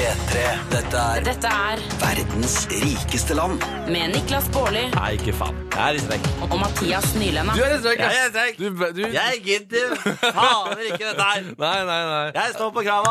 P3. Dette er verdens rikeste land. Med Niklas Baarli. Nei, ikke faen. Jeg er i strekk. Og Mathias Nylenda. Du er i strekk, Jeg er i strekk. Jeg gidder faen ikke dette her. Nei. Jeg står på krava.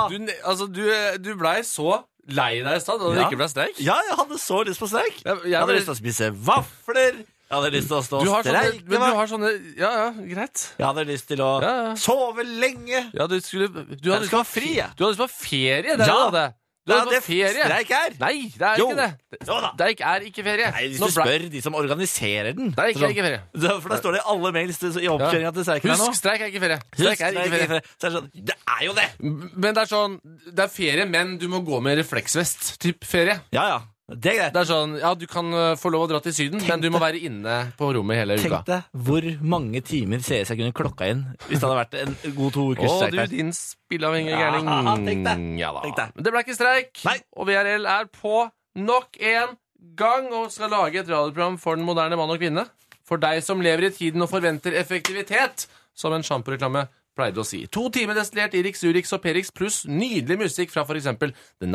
Du blei så lei deg i stad da det ikke ble streik. Ja, jeg hadde så lyst på streik. Jeg hadde lyst til å spise vafler. Jeg hadde lyst til å stå og streike. Men du har sånne... Ja, greit. Jeg hadde lyst til å sove lenge. Ja, du skal ha fri, jeg. Du hadde lyst på ferie, det er det. Du hadde lyst på ferie. Streik er. Nei, det er ikke det. Streik er ikke ferie. Nei, hvis du spør de som organiserer den. Det er ikke ferie. For da står det i alle mails i oppkjøringen til streiken her nå. Husk, streik er ikke ferie. Streik er ikke ferie. Så er det sånn, det er jo det. Men det er sånn, det er ferie, men du må gå med refleksvest. Typ ferie. Ja. Det er greit. Det er sånn, ja, du kan få lov å dra til Syden, men du må være inne på rommet hele uka. Tenk deg hvor mange timer CS jeg kunne klokka inn hvis det hadde vært en god 2 ukers streik her. Du, din spilleavhengige gærning. Tenk deg. Ja da. Tenk deg. Men det ble ikke streik, Nei. og VRL er på nok en gang og skal lage et radioprogram for den moderne mann og kvinne. For deg som lever i tiden og forventer effektivitet, som en shampoo-reklame pleide å si. 2 timer destillert Irix, Urix og Perix pluss nydelig musikk fra for eksempel The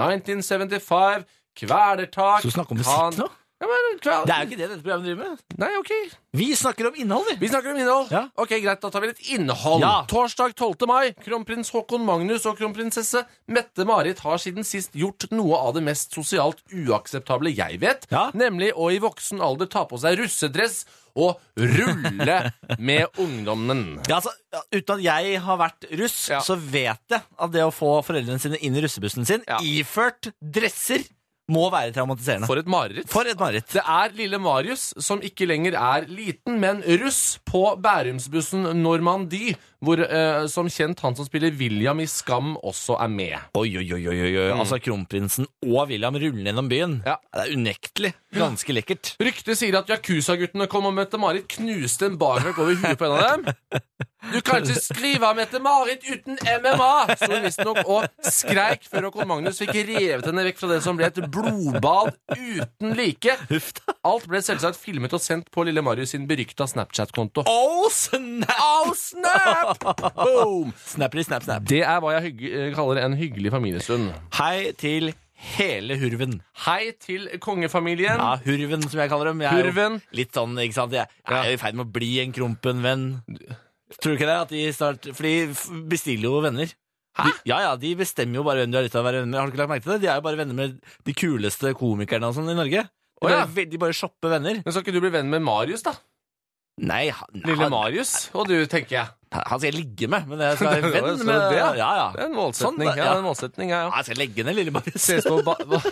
1975, Kvelertak. Så du snakker om musikk nå? Ja, men, Det er jo ikke det dette programmet driver med. Nei, ok. Vi snakker om innhold, vi. Vi snakker om innhold. Ja. Ok, greit, da tar vi litt innhold. Ja. Torsdag 12. mai. Kronprins Håkon Magnus og kronprinsesse Mette-Marit har siden sist gjort noe av det mest sosialt uakseptable jeg vet, nemlig å i voksen alder ta på seg russedress og rulle med ungdommen. Ja, altså, uten at jeg har vært russ, så vet jeg at det å få foreldrene sine inn i russebussen sin, iført dresser, må være traumatiserende. For et mareritt. For et mareritt. Det er lille Marius, som ikke lenger er liten, men russ, på Bærumsbussen Normandie, hvor som kjent han som spiller William i Skam også er med. Oi. Altså kronprinsen og William ruller gjennom byen. Ja. Det er unektelig ganske lekkert. Ryktet sier at Yakuza-guttene kom og Mette-Marit knuste en barnøk over huet på en av dem. Du kan ikke skrive Mette-Marit uten MMA, så hun visstnok og skreik før Håkon Magnus fikk revet henne vekk fra det som ble et blodbad uten like. Alt ble selvsagt filmet og sendt på lille Marius sin berykta Snapchat-konto. Oh, snap! Oh, snap! Boom! Snappery, snap. Det er hva jeg kaller en hyggelig familiestund. Hei til hele hurven. Hei til kongefamilien. Ja, hurven som jeg kaller dem. Hurven. Litt sånn, ikke sant? Jeg er jo i ferd med å bli en krompenvenn. Tror du ikke det? At de snart... For de bestiller jo venner. Hæ? De bestemmer jo bare hvem de har lyst til å være venner med. Har du ikke lagt merke til det? De er jo bare venner med de kuleste komikerne og sånn i Norge. De bare shopper venner. Men skal ikke du bli venn med Marius, da? Nei, Lille Marius, og du, tenker jeg. Han skal jeg ligge med, men jeg skal være venn med... Det er en målsetning. Sånn, det er en målsetning, Jeg skal legge ned Lille Marius. Ses på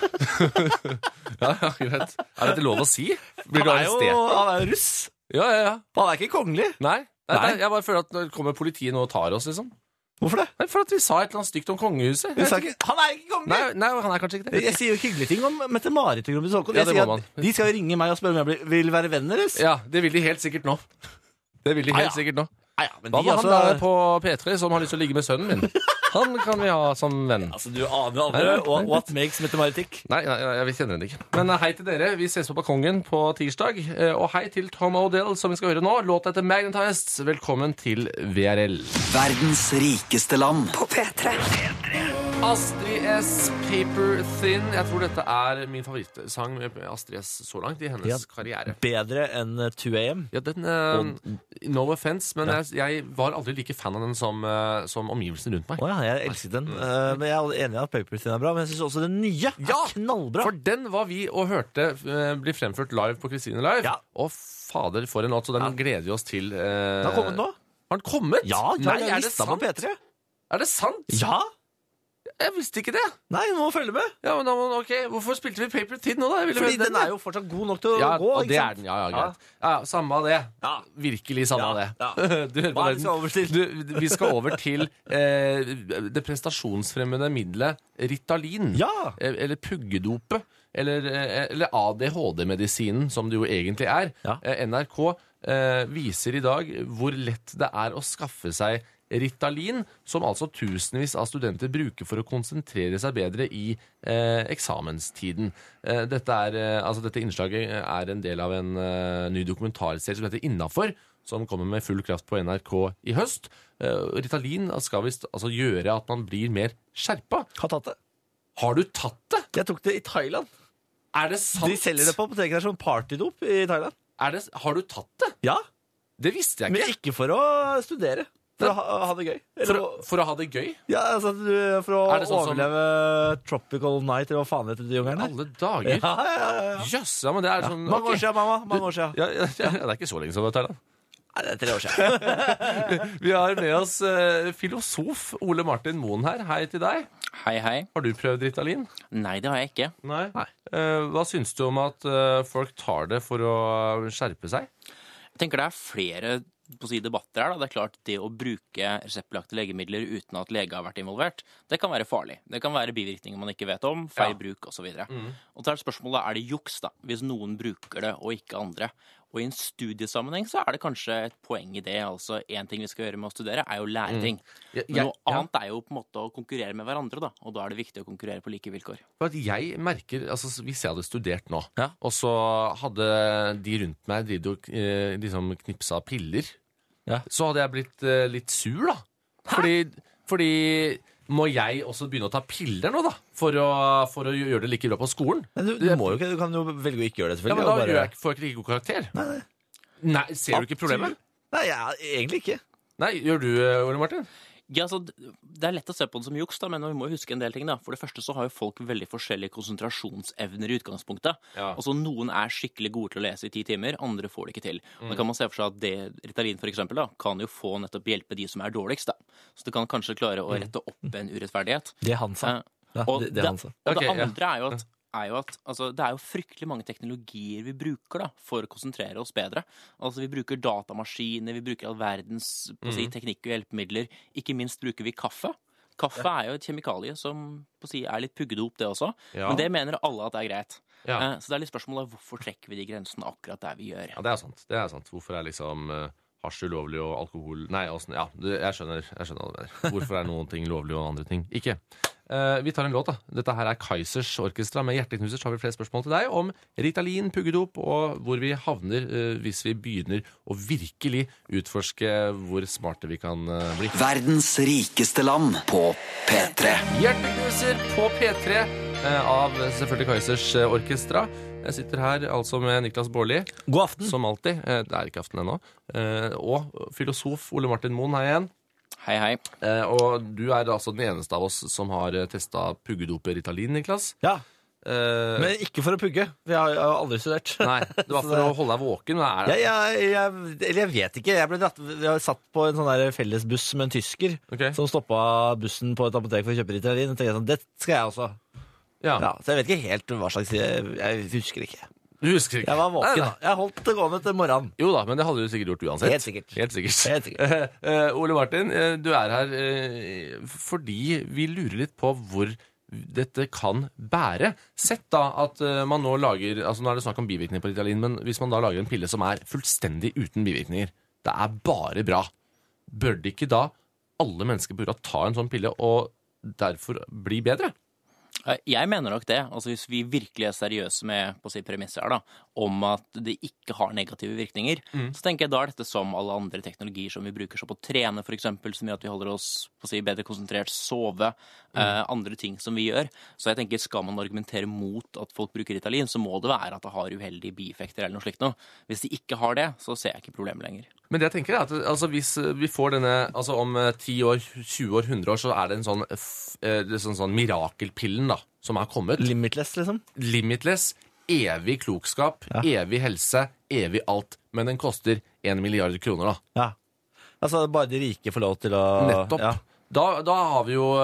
greit. Er dette lov å si? Blir du arrestert? Han er jo russ. Ja. Han er ikke kongelig. Nei. Jeg bare føler at når kommer politiet nå og tar oss, liksom. Hvorfor det? Nei, for at vi sa et eller annet stygt om kongehuset. Han er ikke kongelig! Nei, han er kanskje ikke det. Jeg sier jo hyggelige ting om Mette-Marit og kronprins Håkon. De skal jo ringe meg og spørre om jeg vil være venn deres. Ja, det vil de helt sikkert nå. Men hva med han der på P3 som har lyst til å ligge med sønnen min? Han kan vi ha som venn. Altså, du aner aldri what makes Mette-Marit tick. Nei, jeg kjenner den ikke. Men hei til dere. Vi ses på balkongen på tirsdag. Og hei til Tom O'Dell, som vi skal høre nå. Låt etter Magnetized. Velkommen til VRL. Verdens rikeste land. På P3. Astrid S. Paper Thin. Jeg tror dette er min favorittsang med Astrid S. så langt i hennes karriere. Bedre enn 2 AM? Ja, no offense, men jeg var aldri like fan av den som omgivelsene rundt meg. Jeg elsket den. Men jeg er enig i at Paper Thin er bra, men jeg synes også den nye er knallbra. For den var vi og hørte bli fremført live på Kristine Live. Og fader, for en låt, så den gleder vi oss til. Den har kommet nå. Har den kommet? Ja, Nei, er det sant? På P3. Er det sant? Ja. Jeg visste ikke det. Nei, du må følge med. Ja, men ok, hvorfor spilte vi Paper Thin nå da? Fordi den er jo fortsatt god nok til å gå, og det er den, greit. Ja, samme av det. Virkelig samme av det. Du hører på Hva er det vi skal over til? Vi skal over til det prestasjonsfremmende middelet Ritalin. Eller puggedope. Eller ADHD-medisinen, som det jo egentlig er. NRK viser i dag hvor lett det er å skaffe seg Ritalin, som altså tusenvis av studenter bruker for å konsentrere seg bedre i eksamenstiden. Dette innslaget er en del av en ny dokumentarserie som heter Innafor, som kommer med full kraft på NRK i høst. Ritalin skal visst gjøre at man blir mer skjerpa. Har tatt det. Har du tatt det? Jeg tok det i Thailand. Er det sant? De selger det på apoteket, det som partydop i Thailand. Har du tatt det? Ja. Det visste jeg ikke. Men ikke for å studere. For å ha det gøy. For å ha det gøy? Ja, altså for å overleve Tropical Night, eller hva faen heter det i jungelen? Alle dager? Ja. Jøss, ja, men det er sånn... Mange år siden, mamma. Mange år siden. Ja, det er ikke så lenge som det tar da. Nei, det er 3 år siden. Vi har med oss filosof Ole Martin Moen her. Hei til deg. Hei. Har du prøvd Ritalin? Nei, det har jeg ikke. Nei. Hva syns du om at folk tar det for å skjerpe seg? Jeg tenker det er flere debatter her. Da. Det er klart det å bruke reseptbelagte legemidler uten at lege har vært involvert, det kan være farlig. Det kan være bivirkninger man ikke vet om, feil bruk og så videre. Og så er spørsmålet, er det juks da, hvis noen bruker det og ikke andre? Og i en studiesammenheng så er det kanskje et poeng i det. Altså, en ting vi skal gjøre med å studere er jo lære ting. Men noe annet er jo på en måte å konkurrere med hverandre, da. Og da er det viktig å konkurrere på like vilkår. For at jeg merker, altså hvis jeg hadde studert nå, og så hadde de rundt meg liksom knipsa piller, så hadde jeg blitt litt sur, da. Fordi må jeg også begynne å ta piller nå, da? For å gjøre det like bra på skolen? Men du må jo ikke, du kan jo velge å ikke gjøre det, selvfølgelig. Ja, men da får jeg ikke like god karakter. Nei, ser du ikke problemet? Nei, egentlig ikke. Nei, gjør du, Ole Martin? Ja, altså, det er lett å se på det som juks, da, men vi må jo huske en del ting. Da. For det første så har jo folk veldig forskjellige konsentrasjonsevner i utgangspunktet. Altså, noen er skikkelig gode til å lese i 10 timer, andre får det ikke til. Da kan man se for seg at det Ritalin for eksempel, da, kan jo få nettopp hjelpe de som er dårligst. Da. Så det kan kanskje klare å rette opp en urettferdighet. Det han sa. Og det andre er jo at altså, det er jo fryktelig mange teknologier vi bruker da, for å konsentrere oss bedre. Altså, vi bruker datamaskiner, vi bruker all verdens teknikk og hjelpemidler. Ikke minst bruker vi kaffe. Kaffe er jo et kjemikalie som er litt puggedop, det også. Men det mener alle at det er greit. Så det er litt spørsmålet, hvorfor trekker vi de grensene akkurat der vi gjør? Ja, det er sant. Hvorfor er liksom hasj ulovlig og alkohol... Nei, jeg skjønner det. Hvorfor er noen ting lovlig og andre ting ikke? Vi tar en låt, da. Dette her er Kaizers Orkestra med Hjerteknuser. Så har vi flere spørsmål til deg om Ritalin, puggedop, og hvor vi havner hvis vi begynner å virkelig utforske hvor smarte vi kan bli. Verdens rikeste land på P3. Hjerteknuser på P3 av selvfølgelig Kaizers Orkestra. Jeg sitter her altså med Niklas Baarli. God aften. Som alltid. Det er ikke aften ennå. Og filosof Ole Martin Moen, hei igjen. Hei. Og du er altså den eneste av oss som har testet puggedopet Ritalin, Niklas. Ja, men ikke for å pugge. Jeg har aldri studert. Nei, det var for å holde deg våken. Jeg vet ikke. Jeg satt på en sånn der felles buss med en tysker som stoppet bussen på et apotek for å kjøpe Ritalin. Og tenkte sånn, det skal jeg også. Så jeg vet ikke helt hva slags. Jeg husker ikke. Du husker ikke? Jeg var våken. Jeg holdt det gående til morgenen. Jo da, men det hadde du sikkert gjort uansett. Helt sikkert. Ole Martin, du er her fordi vi lurer litt på hvor dette kan bære. Sett da at man nå lager, altså nå er det snakk om bivirkninger på Ritalin, men hvis man da lager en pille som er fullstendig uten bivirkninger, det er bare bra. Bør det ikke da alle mennesker burde ta en sånn pille og derfor bli bedre? Jeg mener nok det. Altså hvis vi virkelig er seriøse med premisser her, da, om at det ikke har negative virkninger, så tenker jeg da er dette som alle andre teknologier som vi bruker så på å trene, for eksempel, som gjør at vi holder oss bedre konsentrert, sove, andre ting som vi gjør. Så jeg tenker, skal man argumentere mot at folk bruker Ritalin, så må det være at det har uheldige bieffekter eller noe slikt noe. Hvis de ikke har det, så ser jeg ikke problemet lenger. Men det jeg tenker er at altså, hvis vi får denne, altså om 10 år, 20 år, 100 år, så er det en sånn mirakelpillen da, som er kommet. Limitless, liksom? Limitless, evig klokskap, evig helse, evig alt. Men den koster 1 milliard kroner da. Ja. Altså bare de rike får lov til å... Nettopp. Ja. Da har vi jo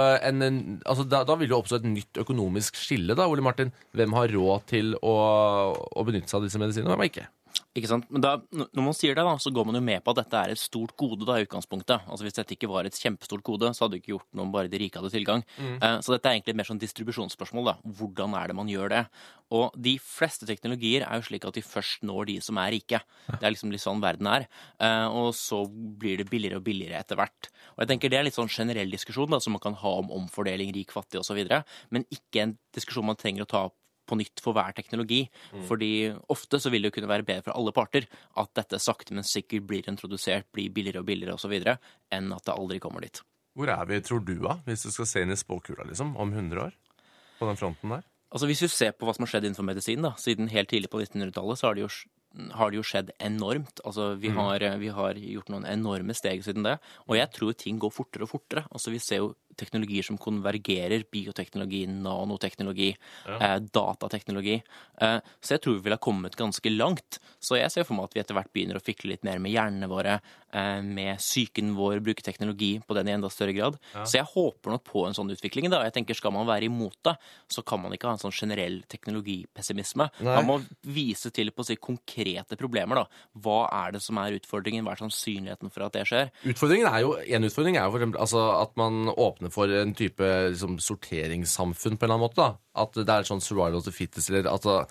da vil jo oppstå et nytt økonomisk skille da, Ole Martin. Hvem har råd til å benytte seg av disse medisinene, hvem ikke? Ikke sant? Men da, når man sier det da, så går man jo med på at dette er et stort gode da, i utgangspunktet. Altså hvis dette ikke var et kjempestort gode, så hadde det ikke gjort noe om bare de rike hadde tilgang. Så dette er egentlig et mer sånn distribusjonsspørsmål da. Hvordan er det man gjør det? Og de fleste teknologier er jo slik at de først når de som er rike. Det er liksom litt sånn verden er. Og så blir det billigere og billigere etter hvert. Og jeg tenker det er litt sånn generell diskusjon da, som man kan ha om omfordeling, rik, fattig og så videre. Men ikke en diskusjon man trenger å ta opp på nytt for hver teknologi, fordi ofte så vil det jo kunne være bedre for alle parter at dette sakte men sikkert blir introdusert, blir billigere og billigere og så videre, enn at det aldri kommer dit. Hvor er vi, tror du da, hvis du skal se inn i spåkula liksom, om 100 år? på den fronten der? Altså hvis du ser på hva som har skjedd innenfor medisin da, siden helt tidlig på 1900-tallet, så har det jo skjedd enormt. Altså vi har gjort noen enorme steg siden det, og jeg tror ting går fortere og fortere. Altså vi ser jo teknologier som konvergerer, bioteknologi, nanoteknologi, datateknologi. Så jeg tror vi vil ha kommet ganske langt. Så jeg ser for meg at vi etter hvert begynner å fikle litt mer med hjernene våre, med psyken vår, bruke teknologi på den i enda større grad. Så jeg håper nok på en sånn utvikling da. Jeg tenker, skal man være imot det, så kan man ikke ha en sånn generell teknologipessimisme. Man må vise til på å si konkrete problemer da. Hva er det som er utfordringen? Hva er sannsynligheten for at det skjer? En utfordring er jo for eksempel altså, at man åpner for en type liksom, sorteringssamfunn på en eller annen måte da. At det er sånn survival of the fittest, eller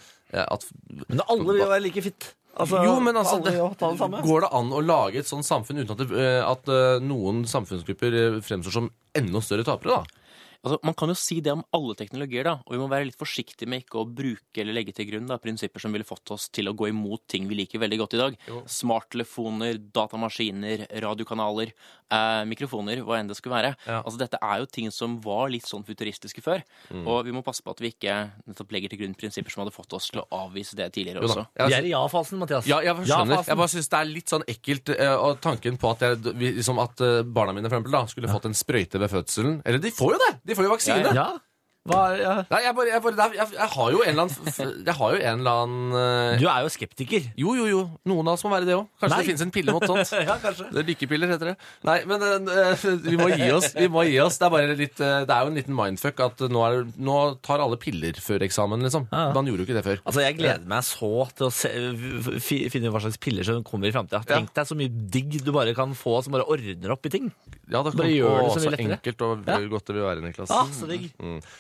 at men alle vil jo være like fitt. Altså, jo, men altså, går det an å lage et sånt samfunn uten at noen samfunnsgrupper fremstår som enda større tapere da? Altså, man kan jo si det om alle teknologier da, og vi må være litt forsiktige med ikke å bruke eller legge til grunn da, prinsipper som ville fått oss til å gå imot ting vi liker veldig godt i dag. Smarttelefoner, datamaskiner, radiokanaler, mikrofoner, hva enn det skulle være. Altså dette er jo ting som var litt sånn futuristiske før, og vi må passe på at vi ikke legger til grunn prinsipper som hadde fått oss til å avvise det tidligere også. Vi er i ja-fasen, Mathias. Ja, jeg skjønner. Jeg bare synes det er litt sånn ekkelt tanken på at, liksom at barna mine for eksempel da, skulle fått en sprøyte ved fødselen. Eller de får jo det! De får jo vaksine. Ja. Nei, jeg har jo en eller annen Du er jo skeptiker. Jo. Noen av oss må være det også. Kanskje det finnes en pille mot sånt. Ja, kanskje. Det er lykkepiller, heter det. Nei, men vi må gi oss. Det er bare litt, det er jo en liten mindfuck at nå tar alle piller før eksamen, liksom. Man gjorde jo ikke det før. Altså, jeg gleder meg så til å finne hva slags piller som kommer i fremtiden. Tenk deg så mye digg du bare kan få som bare ordner opp i ting. Ja, det bare gjør det så mye lettere. Enkelt og godt det vil være, Niklas. Så digg.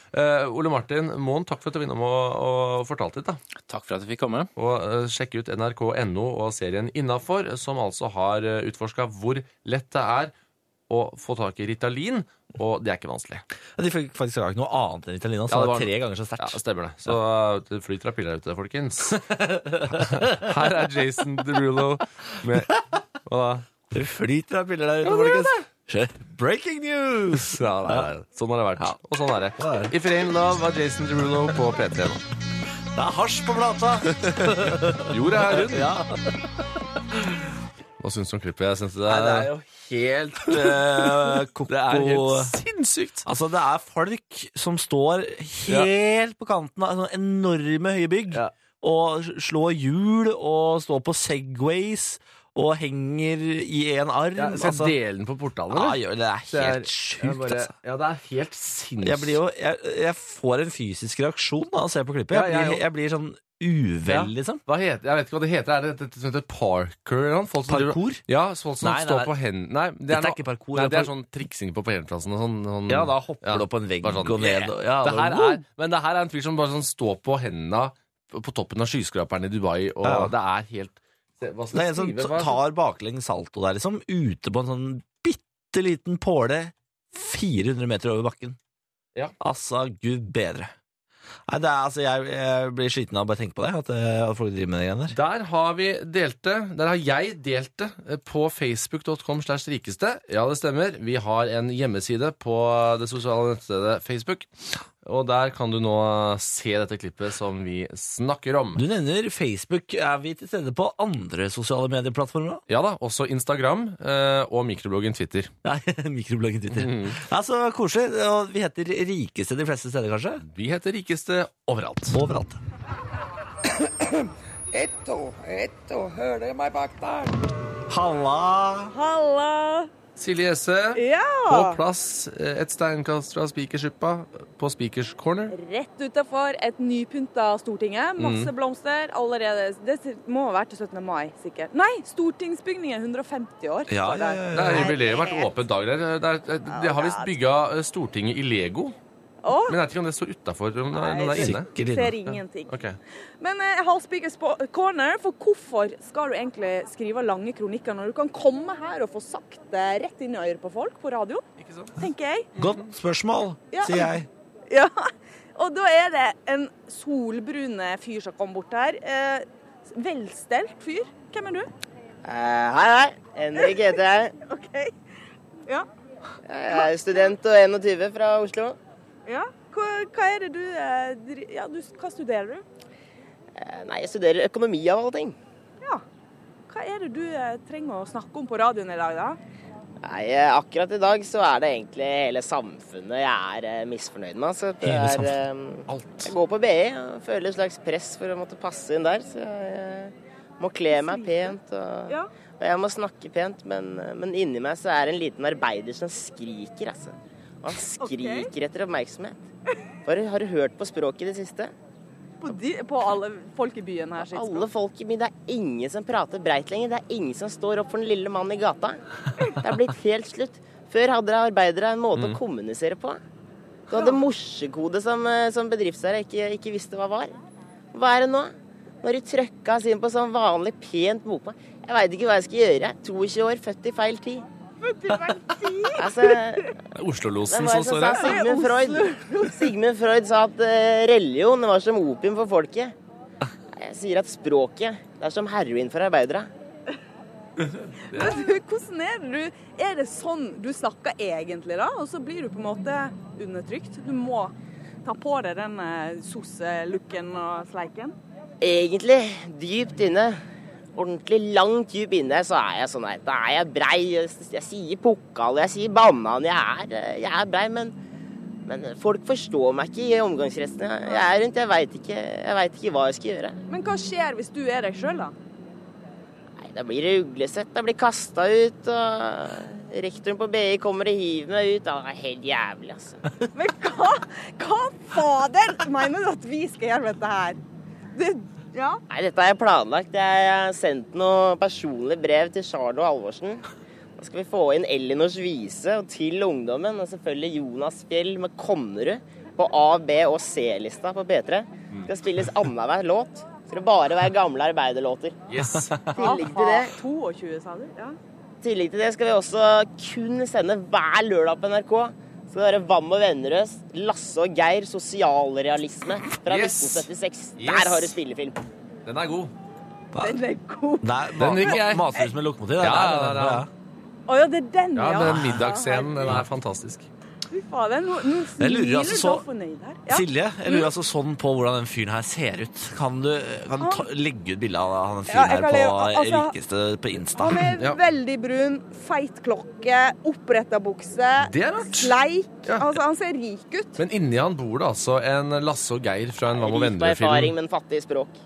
Ole Martin Moen, takk for at du var innom og fortalte litt da. Takk for at du fikk komme. Og sjekk ut NRK.no og serien Innenfor, som altså har utforsket hvor lett det er å få tak i Ritalin, og det er ikke vanskelig. De fikk faktisk ikke noe annet enn Ritalin, så det var 3 ganger så sterkt. Ja, stemmer det. Så det flyter av piller ute, folkens. Her er Jason Derulo med... Hva da? Det flyter av piller der ute, folkens. Breaking news! Ja, sånn har det vært. Og sånn er det. If It Ain't Love av Jason Derulo på P3 nå. Det er hasj på plata! Jorda er rundt. Ja. Hva synes du om klippet jeg sendte deg? Nei, det er jo helt Det er helt sinnssykt. Altså, det er folk som står helt på kanten av sånne enorme høye bygg, og slår hjul, og står på segways, og henger i en arm. Ja, så altså, delen på portalen, eller? Ja, det er helt sjukt, altså. Ja, det er helt sinnssykt. Jeg får en fysisk reaksjon da å se på klippet. Jeg blir sånn uvel, liksom. Jeg vet ikke hva det heter. Er det som heter parkour eller noe? Parkour? Ja, folk som står på hendene. Nei, dette er ikke parkour. Nei, det er sånn triksing på parkeringsplassen. Sånn, ja, da hopper du opp på en vegg sånn, og ned. Men det her er en fyr som bare sånn står på hendene på toppen av skyskraperen i Dubai, og det er helt... Det er en som tar baklengs salto der, liksom, ute på en sånn bitteliten påle 400 meter over bakken. Ja. Altså, Gud bedre. Nei, det er, altså, jeg blir sliten av å bare tenke på det, at folk driver med det igjen der. Der har jeg delt det på facebook.com/rikeste. Ja, det stemmer. Vi har en hjemmeside på det sosiale nettstedet Facebook, og der kan du nå se dette klippet som vi snakker om. Du nevner Facebook. Er vi til stede på andre sosiale medieplattformer? Ja da, også Instagram og mikrobloggen Twitter. Nei, mikrobloggen Twitter. Altså, koselig. Og vi heter Rikeste de fleste steder, kanskje? Vi heter Rikeste overalt. Overalt. Etto, hører dere meg bak der? Halla! Silje Esse, på plass et steinkast fra Spikersuppa på Spikers Corner. Rett utenfor et nypynta Stortinget. Masse blomster allerede. Det må være til 17. mai, sikkert. Nei, stortingsbygningen er 150 år. Ja. Det er jubileet vært åpent dag der. De har visst bygget Stortinget i Lego. Men jeg vet ikke om det står utenfor når det er inne. Ser ingenting. Okay. Men jeg har Spikers Corner, for hvorfor skal du egentlig skrive lange kronikker når du kan komme her og få sagt det rett inn i øret på folk på radio? Ikke sant? Tenker jeg. Godt spørsmål, sier jeg. Ja, og da er det en solbrune fyr som kom bort her. Velstelt fyr. Hvem er du? Hei. Henrik heter jeg. Ok. Ja. Jeg er student og 21 fra Oslo. Ja. Hva er det hva studerer du? Nei, jeg studerer økonomi av alle ting. Ja. Hva er det du trenger å snakke om på radioen i dag, da? Nei, akkurat i dag så er det egentlig hele samfunnet jeg er misfornøyd med. Så det jeg går på BI og føler et slags press for å måtte passe inn der. Så jeg må kle meg pent, og jeg må snakke pent, men inni meg så er det en liten arbeider som skriker, altså. Han skriker etter oppmerksomhet. Har du hørt på språket i det siste? På alle folk i byen her? Alle folk i byen. Det er ingen som prater breit lenger. Det er ingen som står opp for den lille mannen i gata. Det er blitt helt slutt. Før hadde arbeidere en måte å kommunisere på. Du hadde morsekode som bedriftseiere ikke visste hva var. Hva er det nå? Når de trøkka oss inn på sånn vanlig pent bokmål. Jeg vet ikke hva jeg skal gjøre. 22 år, født i feil tid. Altså, Oslo-losen som står her. Sigmund Freud sa at religion var som opium for folket. Jeg sier at språket det er som heroin for arbeidere. Hvordan er det er det sånn du snakker egentlig da? Og så blir du på en måte undertrykt. Du må ta på deg den sosse-looken og sleiken. Egentlig dypt inne, ordentlig langt dyp inne, så er jeg sånn her. Da er jeg brei, jeg sier pokal, jeg sier banan, jeg er brei, men folk forstår meg ikke i omgangsresten. Jeg er rundt, jeg vet ikke hva jeg skal gjøre. Men hva skjer hvis du er deg selv da? Nei, da blir det uglesett, da blir kastet ut, og rektoren på BI kommer og hiver meg ut. Det er helt jævlig, altså. Men hva fader mener du at vi skal gjøre med dette her? Nei, dette har jeg planlagt. Jeg har sendt noe personlig brev til Charlo Halvorsen. Da skal vi få inn Elinors vise og til ungdommen, og selvfølgelig Jonas Fjell med Konnerud på A, B og C-lista på P3. Det skal spilles annenhver låt. Så skal det bare være gamle arbeiderlåter. Yes. Tillegg til det, 22, sa du? Ja. Tillegg til det skal vi også kun sende hver lørdag på NRK. Så det er Vam og Vennerøs, Lasse og Geir, sosialrealisme fra 1976. Der har du spillefilm. Den er god. Den er god. Den liker jeg. Mathus med lokomotiv. Ja. Åja, det er den, ja. Den middagsscenen, den er fantastisk. Fy faen, nå smiler du så fornøyd her. Ja. Silje, jeg lurer altså sånn på hvordan den fyren her ser ut. Kan du legge ut bildet av han fyren her på rikeste på Insta? Han er veldig brun, feit klokke, opprettet bukse, sleik. Ja. Altså, han ser rik ut. Men inni han bor det altså en Lasse og Geir fra en Vam og Vennerød-film. Rik på erfaring, men fattig i språk.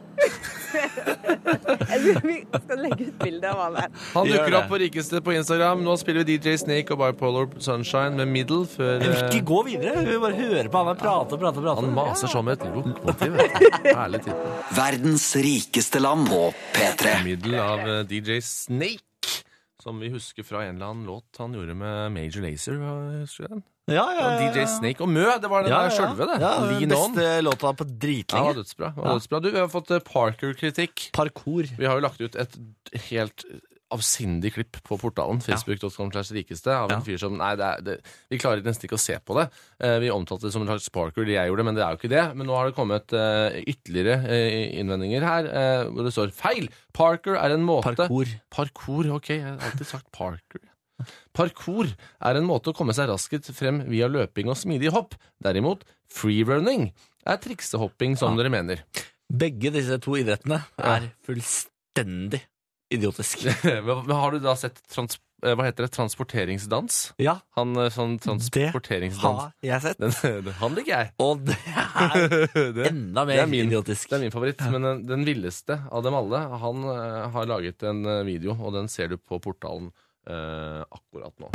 Vi skal legge ut bilder av han her. Han dukker opp på rikeste på Instagram. Nå spiller vi DJ Snake og Bipolar Sunshine med Middle før... Jeg vil ikke gå videre, jeg vil bare høre på han prate. Han maser som et lokomotiv. Herlig titel. Verdens rikeste land på P3. Middle av DJ Snake, som vi husker fra en eller annen låt han gjorde med Major Lazer. Husker du den? Ja. DJ Snake og Mø, det var den der sjølve, det. Ja, den beste låta på dritlenge. Ja, dødsbra. Du, vi har fått Parkour-kritikk. Parkour. Vi har jo lagt ut et helt avsindig klipp på portalen, facebook.com/rikeste, av en fyr som, vi klarer nesten ikke å se på det. Vi omtalte det som en slags parkour, det jeg gjorde, men det er jo ikke det. Men nå har det kommet ytterligere innvendinger her, hvor det står feil. Parkour er en måte... Parkour, ok, jeg har alltid sagt parkour. Parkour er en måte å komme seg raskt frem via løping og smidig hopp. Derimot, freerunning er triksehopping som dere mener. Begge disse to idrettene er fullstendig idiotisk. Men har du da sett hva heter det? Transporteringsdans? Ja. Han sånn transporteringsdans. Det har jeg sett. Han liker jeg. Og det er enda mer idiotisk. Det er min favoritt, men den villeste av dem alle, han har laget en video, og den ser du på portalen akkurat nå.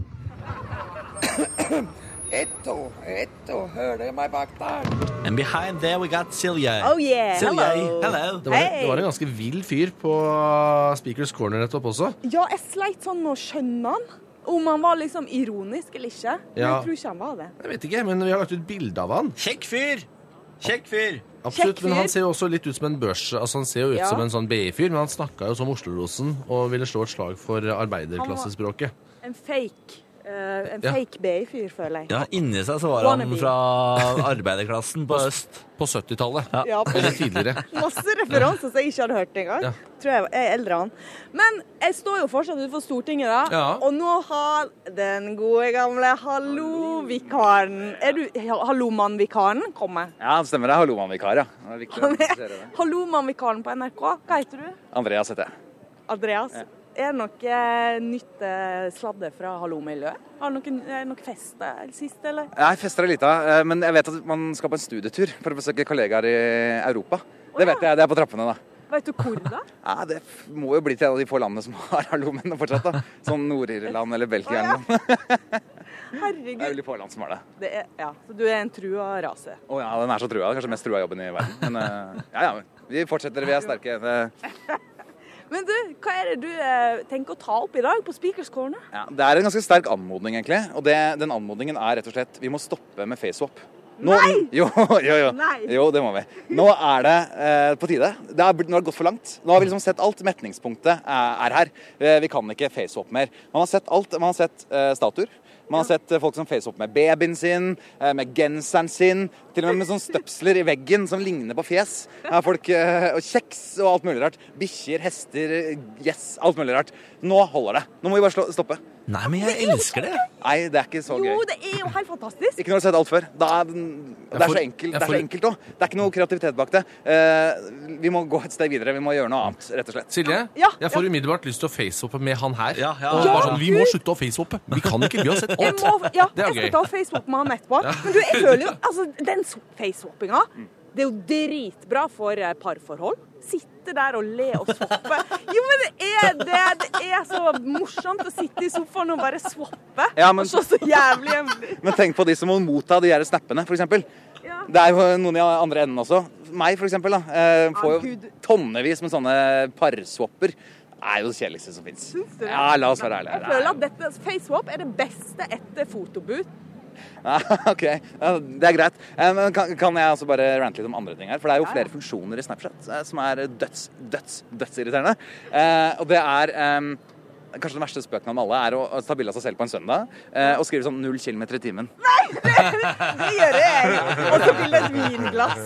Etto, hører dere meg bak der? And behind there we got Silje. Oh yeah, hello. Det var en ganske vill fyr på Speakers Corner nettopp også. Ja, jeg sleit sånn med å skjønne han. Om han var liksom ironisk eller ikke. Men jeg tror ikke han var det. Jeg vet ikke, men vi har lagt ut bilde av han. Kjekk fyr. Absolutt, men han ser jo også litt ut som en børs. Altså han ser jo ut som en sånn BI-fyr, men han snakket jo som Oslo-rosen og ville slå et slag for arbeiderklassespråket. En fake En fake BI-fyr, føler jeg. Ja, inni seg så var han fra arbeiderklassen på øst. På 70-tallet. Ja, Eller tidligere. Masse referanser som jeg ikke hadde hørt engang. Ja. Tror jeg er eldre han. Men jeg står jo fortsatt utenfor Stortinget da, Ja. og nå har den gode gamle Hallo-vikaren, Hallomann-vikaren kommet? Ja, det stemmer. Det er Hallomann-vikar, ja. Det er viktig å presisere det. Hallomann-vikaren på NRK, hva heter du? Andreas heter jeg. Andreas. Ja. Er det noe nytt sladde fra Hallo-miljøet? Har du noe fest sist, eller? Jeg fester det litt, men jeg vet at man skal på en studietur for å besøke kollegaer i Europa. Det vet jeg, det er på trappene da. Vet du hvor da? Ja, det må jo bli til en av de få landene som har Hallo-menn fortsatt da. Sånn Nord-Irland eller Belgia eller noe. Herregud. Det er veldig få land som har det. Ja, så du er en trua rase. Ja, den er så trua. Det er kanskje mest trua jobben i verden. Men ja, vi fortsetter, vi er sterke. Men du, hva er det du tenker å ta opp i dag på Speakers Corner? Ja, det er en ganske sterk anmodning egentlig, og den anmodningen er rett og slett, vi må stoppe med FaceSwap. Nei! Jo, Nei. Jo, det må vi. Nå er det på tide. Nå har det gått for langt. Nå har vi liksom sett alt. Metningspunktet er her. Vi kan ikke FaceSwap mer. Man har sett alt. Man har sett statuer. Man har sett folk som FaceSwap med babyen sin, med genseren sin, til og med sånne støpsler i veggen som ligner på fjes. Her folk, og kjeks og alt mulig rart. Bikkjer, hester, alt mulig rart. Nå holder det. Nå må vi bare stoppe. Nei, men jeg elsker det. Nei, det er ikke så gøy. Jo, det er jo helt fantastisk. Ikke når du har sett alt før. Det er så enkelt også. Det er ikke noe kreativitet bak det. Vi må gå et sted videre. Vi må gjøre noe annet, rett og slett. Silje, jeg får umiddelbart lyst til å facewappe med han her. Og bare sånn, vi må slutte å facewappe. Vi kan ikke, vi har sett alt. Jeg skal ta Facebook med han etterpå. Men du, jeg føler jo, altså, den facewappinga, det er jo dritbra for parforhold. Sitte der og le og swappe. Jo, men det er så morsomt å sitte i sofaen og bare swappe. Ja, men, og så jævlig hjemlig. Men tenk på de som må motta de her snappene, for eksempel. Ja. Det er jo noen i andre enden også. Meg, for eksempel, da. Får jo tonnevis med sånne parswapper. Det er jo det kjedeligste som finnes. Ja, la oss være ærlige. Jeg føler at dette FaceSwap er det beste etter fotoboot. Ok, ja, det er greit. Men kan jeg også bare rante litt om andre ting her? For det er jo flere funksjoner i Snapchat som er dødsirriterende. Og det er kanskje den verste spøken av alle er å ta bilde av seg selv på en søndag og skrive sånn 0 kilometer i timen. Nei, det gjør jeg. Og så bilde et vinglass.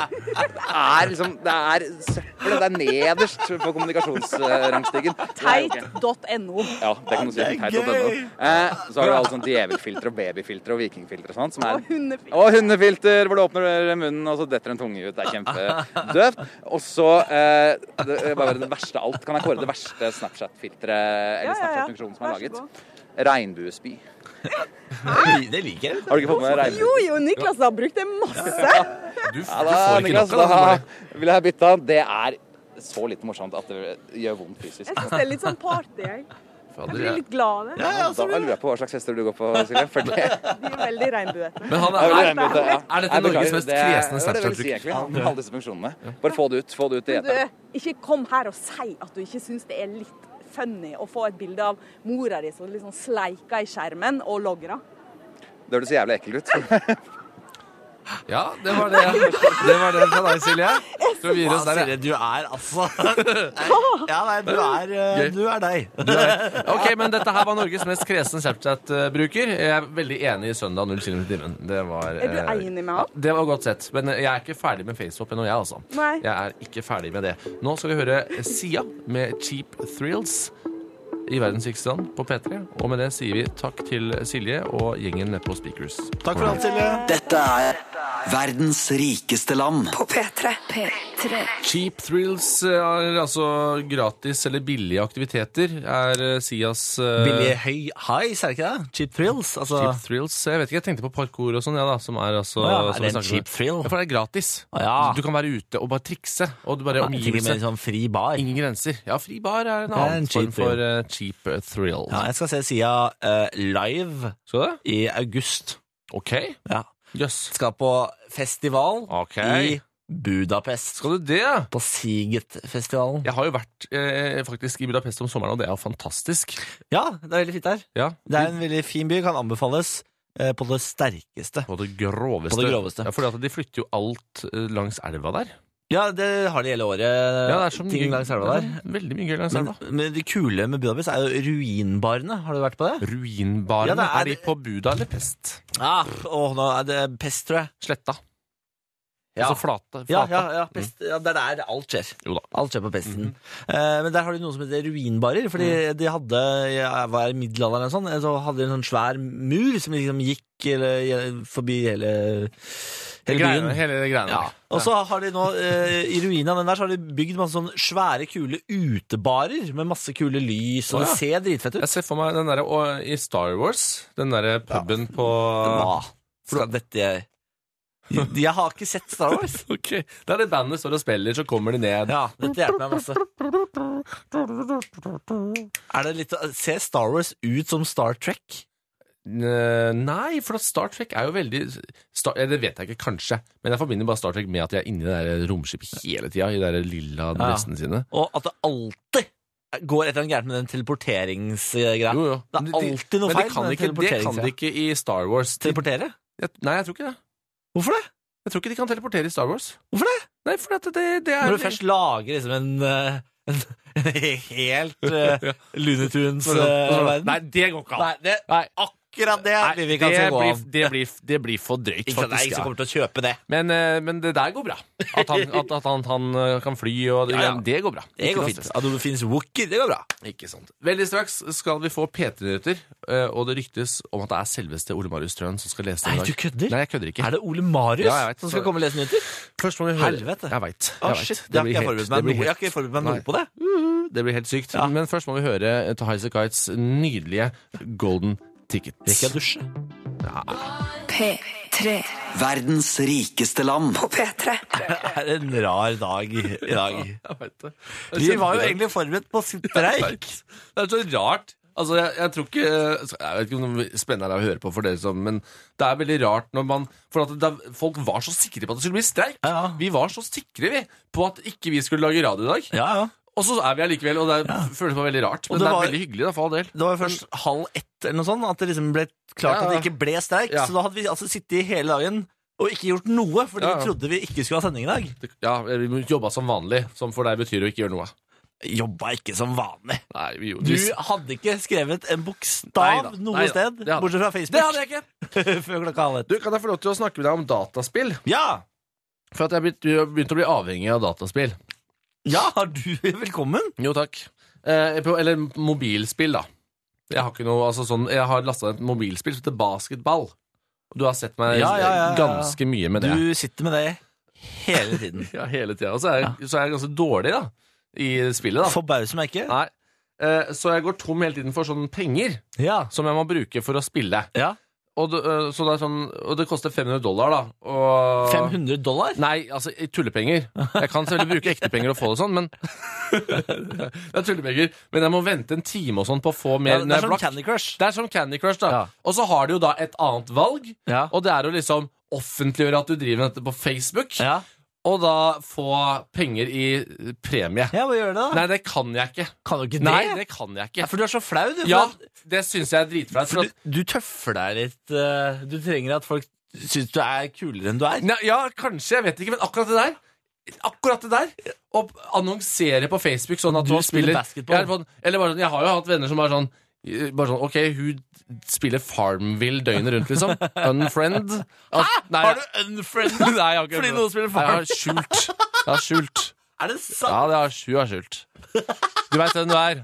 Det er søppel. Det er nederst på kommunikasjonsrangstigen. Teit.no. Ja, det kan du si. Teit.no. Så har du alle sånne djevelfiltre og babyfiltre og vikingfiltre og sånt. Og hundefilter, hvor du åpner munnen og så detter en tunge ut. Det er kjempedøvt. Og så, bare det verste av alt, kan jeg kåre det verste Snapchat-filteret eller Snapchat-funksjonen som er laget. Regnbuespy. Det liker jeg. Har du ikke fått med regnbue? Jo, Niklas har brukt det masse. Du får ikke Niklas, nok av det. Vil jeg bytte? Det er så litt morsomt at det gjør vondt fysisk. Jeg synes det er litt sånn party, jeg. Jeg blir litt glad. Da lurer jeg på hva slags fester du går på, Silje. De er veldig regnbuete. Men er dette Norges mest kresne Snapchat-bruk? Alle disse funksjonene. Bare få det ut i eteren. Ikke kom her og si at du ikke synes det er litt funny å få et bilde av mora di som liksom sleiker i skjermen og logger. Det høres så jævlig ekkelt ut. Ja, det var det. Det var det fra deg, Silje. Skal vi gi oss der, Silje, du er altså Ja, nei, du er deg. Ok, men dette her var Norges mest kresne Snapchat-bruker. Jeg er veldig enig i søndag 0 km i timen. Er du enig med han? Det var godt sett, men jeg er ikke ferdig med FaceSwap ennå, jeg altså. Nei. Jeg er ikke ferdig med det. Nå skal vi høre Sia med Cheap Thrills i Verdens rikeste land på P3. Og med det sier vi takk til Silje og gjengen nede på Speakers. Takk for alt, Silje. Dette er Verdens rikeste land på P3. Cheap Thrills er altså gratis eller billige aktiviteter er Sias Billige highs, er det ikke det? Cheap Thrills? Altså... Cheap Thrills, jeg vet ikke, jeg tenkte på parkour og sånn, ja da, som er altså... er det en cheap thrill? Ja, for det er gratis. Du kan være ute og bare trikse, og du bare omgivelse. Sånn fri bar? Ingen grenser. Ja, fri bar er en annen form for cheap thrill. Ja, jeg skal se Sia live i august. Ok. Ja. Yes. Skal på festival i Budapest. Skal du det? På Siget-festivalen. Jeg har jo vært faktisk i Budapest om sommeren, og det er jo fantastisk. Ja, det er veldig fint der. Ja. Det er en veldig fin by, kan anbefales på det sterkeste. På det groveste. På det groveste. Ja, fordi at de flytter jo alt langs elva der. Ja, det har de hele året. Ja, det er så ting langs elva der. Veldig mye gøy langs elva. Men det kule med Budapest er jo ruinbarene. Har du vært på det? Ruinbarene? Ja, er de på Buda eller Pest? Nå er det Pest, tror jeg. Sletta. Ja. Altså flate. Ja, Pest. Ja, det er der alt skjer. Jo da. Alt skjer på Pesten. Men der har de noe som heter ruinbarer, fordi de hadde, jeg var i middelalderen eller sånn, så hadde de en sånn svær mur som liksom gikk forbi hele byen. Hele greiene. Ja. Og så har de nå, i ruinen av den der, så har de bygd masse sånn svære, kule utebarer med masse kule lys, og det ser dritfett ut. Jeg ser for meg den der i Star Wars, den der puben på... Jeg har ikke sett Star Wars. Ok, da er det bandet står og spiller, så kommer de ned. Ja, dette hjelper meg masse. Er det litt... Ser Star Wars ut som Star Trek? Nei, for Star Trek er jo veldig... det vet jeg ikke, kanskje. Men jeg forbinder bare Star Trek med at de er inne i det der romskipet hele tiden, i de der lilla dressene sine. Og at det alltid går etter en gærent med den teleporteringsgreia. Jo. Det er alltid noe feil med den det kan de ikke i Star Wars. Teleportere? Nei, jeg tror ikke det. Hvorfor det? Jeg tror ikke de kan teleportere i Star Wars. Hvorfor det? Nei, for at det er... Når du først lager liksom en helt Looney Tunes verden. Nei, det går ikke an. Nei, akkurat det vil vi ikke se gå av. Det blir for drøyt, faktisk. Det er ingen som kommer til å kjøpe det. Men det der går bra. At han kan fly, og det går bra. Det går fint. At det finnes Wookiee, det går bra. Ikke sant. Veldig straks skal vi få P3-nyheter, og det ryktes om at det er selveste Ole Marius Strøen som skal lese det i dag. Nei, du kødder? Nei, jeg kødder ikke. Er det Ole Marius som skal komme og lese nyheter? Først må vi høre. Helvete. Jeg vet. Shit, det har jeg ikke forberedt meg noe på det. Det blir helt sykt. Men først må vi høre Highasakite Kites nydelige Golden Ticket. Rekker jeg dusje? Ja. P3. Verdens rikeste land. På P3. Det er en rar dag i dag. Jeg vet det. Vi var jo egentlig forberedt på streik. Det er så rart. Altså, jeg tror ikke... Jeg vet ikke om det er spennende å høre på for dere som... Men det er veldig rart når man... For at folk var så sikre på at det skulle bli streik. Ja. Vi var så sikre på at ikke vi skulle lage radio i dag. Ja. Og så er vi allikevel, og det føles veldig rart. Men det er veldig hyggelig da, for all del. Det var jo først 12:30 eller noe sånt, at det liksom ble klart at det ikke ble streik. Så da hadde vi altså sittet hele dagen og ikke gjort noe, fordi vi trodde vi ikke skulle ha sending i dag. Ja, vi jobbet som vanlig, som for deg betyr å ikke gjøre noe. Jobba ikke som vanlig. Nei, du hadde ikke skrevet en bokstav noe sted, bortsett fra Facebook. Det hadde jeg ikke. Før klokka 12. Du, kan jeg få lov til å snakke med deg om dataspill? Ja! For at jeg har begynt å bli avhengig av dataspill. Ja, har du velkommen? Jo, takk. Eller mobilspill, da. Jeg har ikke noe, altså sånn, jeg har lastet et mobilspill som heter basketball. Du har sett meg ganske mye med det. Du sitter med det hele tiden. Ja, hele tiden. Og så er jeg ganske dårlig da, i spillet. Da. Forbauser meg ikke. Nei. Så jeg går tom hele tiden for sånne penger som jeg må bruke for å spille. Ja. Og så det er sånn, og det koster $500 da. Og $500? Nei, altså tullepenger. Jeg kan selvfølgelig bruke ekte penger og få det sånn, men det er tullepenger. Men jeg må vente en time og sånn på å få mer. Det er som Candy Crush. Det er som Candy Crush da. Og så har du jo da et annet valg, og det er å liksom offentliggjøre at du driver med dette på Facebook. Og da få penger i premie. Ja, hva gjør du da? Nei, det kan jeg ikke. Kan du ikke det? Nei, det kan jeg ikke. Ja, for du er så flau, du. Ja, det synes jeg er dritflaut. Du tøffer deg litt. Du trenger at folk synes du er kulere enn du er. Ja, kanskje, jeg vet ikke, men akkurat det der, å annonsere på Facebook sånn at du spiller basketball. Eller bare sånn, jeg har jo hatt venner som bare sånn, ok, hun spiller Farmville døgnet rundt, liksom. Unfriend. Hæ? Har du unfriend? Nei, jeg har ikke. Fordi noen spiller Farmville? Jeg har skjult. Er det sant? Ja, hun har skjult. Du vet hvem du er.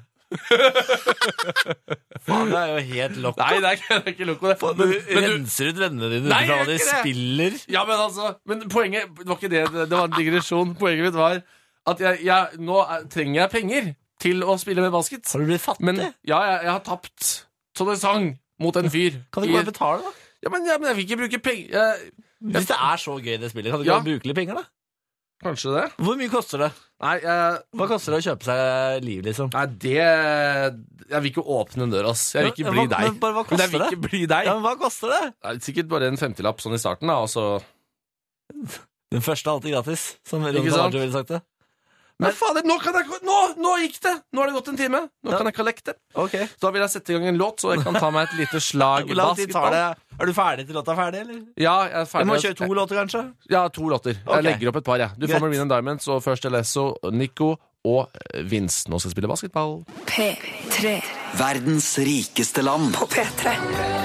Faen, det er jo helt lokk. Nei, det er ikke lokk. Du renser ut vennene dine fra hva de spiller. Ja, men poenget det var ikke det. Det var en digresjon. Poenget mitt var at nå trenger jeg penger til å spille med basket. Har du blitt fattig? Men ja, jeg har tapt så det sang mot en fyr. Kan du ikke bare betale, da? Ja, men jeg vil ikke bruke penger. Hvis det er så gøy det spillet, kan du ikke bare bruke litt penger, da? Kanskje det. Hvor mye koster det? Nei, hva koster det å kjøpe seg liv, liksom? Nei, jeg vil ikke åpne en dør, ass. Jeg vil ikke bli deg. Men hva koster det? Jeg vil ikke bli deg. Ja, men hva koster det? Det er sikkert bare en 50-lapp sånn i starten, da, og så... Den første er alltid gratis, som Ronald Hardy ville sagt det. Men fader, nå gikk det! Nå har det gått en time. Nå kan jeg kollekte. Okay. Så da vil jeg sette i gang en låt, så jeg kan ta meg et lite slag Hvor lang tid tar det? Er du ferdig til låta er ferdig, eller? Ja, jeg er ferdig. Jeg må kjøre 2 låter, kanskje? Ja, 2 låter. Jeg legger opp et par, jeg. Du får Marine Diamonds og først Elesso, Nico og Vince. Nå skal jeg spille basketball. P3. Verdens rikeste land. På P3.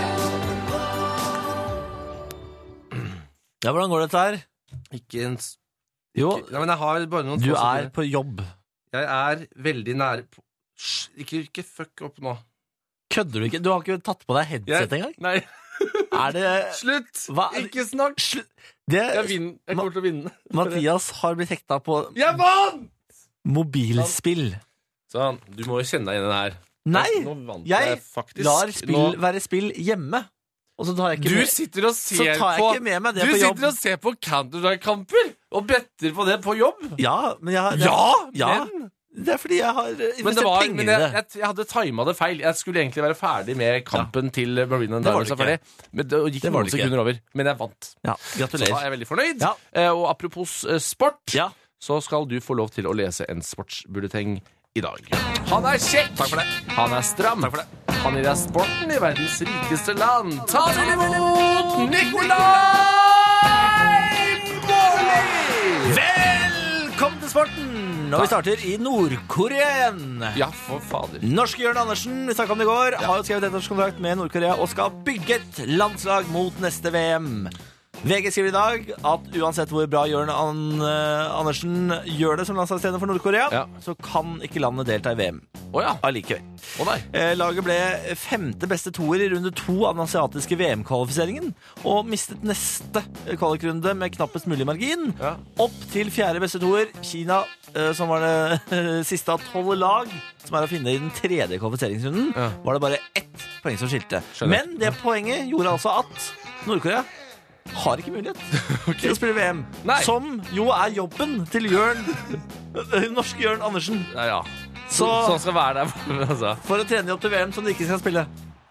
Ja, hvordan går dette her? Ikke en... Jo, ja, men jeg har bare noen du er på jobb. Jeg er veldig nær på... Ikke fuck opp nå. Kødder du ikke? Du har ikke tatt på deg headset engang? Nei. Er det... Slutt! Ikke snakk! Jeg kommer til å vinne. Mathias har blitt hekta på... Jeg vant! Mobilspill. Sånn, du må jo kjenne deg inn i det her. Nei, jeg lar spill være spill hjemme. Og så tar jeg ikke du sitter og ser på jobb. Og ser på Counter-Strike-kamper og better på det på jobb. Ja, men det er fordi jeg har investert penger i det. Jeg hadde timet det feil. Jeg skulle egentlig være ferdig med kampen til Marine Diamonds. Men det gikk noen sekunder over. Men jeg vant. Ja, gratulerer. Så da er jeg veldig fornøyd. Og apropos sport, så skal du få lov til å lese en sportsbulleteng i dag. Han er kjekk! Takk for det. Han er stram. Takk for det. Han gir deg sporten i verdens rikeste land. Ta den imot Nikolai Mårli! Velkommen til sporten! Og vi starter i Nord-Korea igjen. Ja, for fader. Norske Jørn Andersen, vi snakket om det i går, har jo skrevet ettårskontrakt med Nord-Korea og skal bygge et landslag mot neste VM. VG skriver i dag at uansett hvor bra Jørn Andersen gjør det som landslagstrener for Nord-Korea, så kan ikke landet delta i VM. Allikevel. Laget ble 5. beste toer i runde 2 av den asiatiske VM-kvalifiseringen, og mistet neste kvalikrunde med knappest mulig margin. Opp til 4. beste toer, Kina, som var det siste av 12 lag, som er å finne i den 3. kvalifiseringsrunden, var det bare 1 poeng som skilte. Men det poenget gjorde altså at Nord-Korea har ikke mulighet til å spille VM. Som jo er jobben til norske Jørn Andersen. Sånn skal være der. For å trene opp til VM som de ikke skal spille.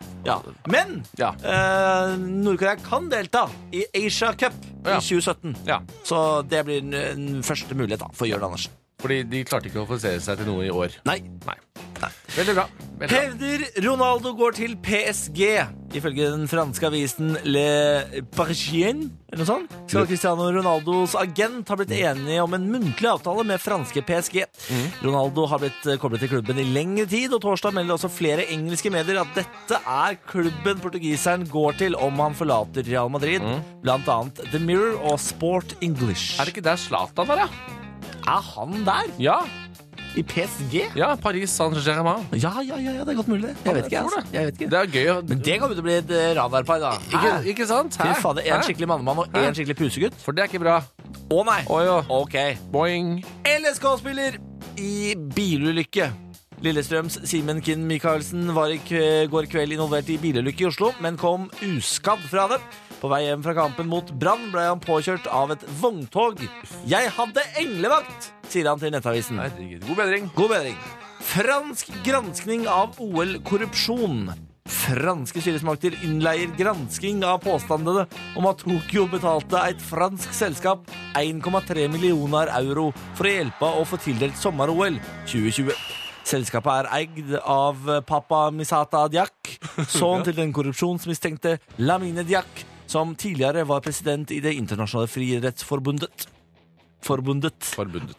Men Nord-Korea kan delta i Asia Cup i 2017. Så det blir en første mulighet for Jørn Andersen. Fordi de klarte ikke å kvalifisere seg til noe i år. Nei. Veldig bra. Hevder Ronaldo går til PSG. Ifølge den franske avisen Le Parisien, eller noe sånt, skal Cristiano Ronaldos agent ha blitt enige om en muntlig avtale med franske PSG. Ronaldo har blitt koblet til klubben i lengre tid, og torsdag melder også flere engelske medier at dette er klubben portugiseren går til om han forlater Real Madrid, blant annet The Mirror og Sport English. Er det ikke der Zlatan er, Er han der? Ja. I PSG? Ja, Paris Saint-Germain. Ja, det er godt mulig. Jeg vet ikke. Det er gøy. Men det kan jo bli et radarpar, da. Ikke sant? Fy fader, en skikkelig mannemann og en skikkelig pusegutt. For det er ikke bra. Å nei. Ok. Boing. LSK-spiller i bilulykke. Lillestrøms Simen Kinn Michaelsen var i går kveld involvert i bilulykke i Oslo, men kom uskadd fra det. På vei hjem fra kampen mot Brann ble han påkjørt av et vogntog. Jeg hadde englevakt, sier han til Nettavisen. Herregud, god bedring. God bedring. Fransk granskning av OL-korrupsjon. Franske styresmakter innleier gransking av påstandene om at Tokyo betalte et fransk selskap 1,3 millioner euro for å hjelpe å få tildelt sommer-OL 2020. Selskapet er eid av Papa Misata Diak, sønn til den korrupsjonsmistenkte Lamine Diak, som tidligere var president i det internasjonale frirettsforbundet. Forbundet.